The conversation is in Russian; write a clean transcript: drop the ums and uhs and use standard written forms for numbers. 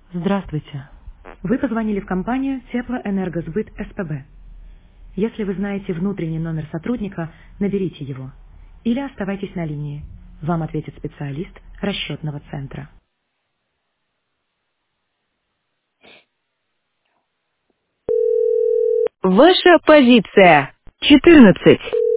Здравствуйте. Вы позвонили в компанию Теплоэнергосбыт СПБ. Если вы знаете внутренний номер сотрудника, наберите его. Или оставайтесь на линии. Вам ответит специалист расчетного центра. Ваша позиция 14.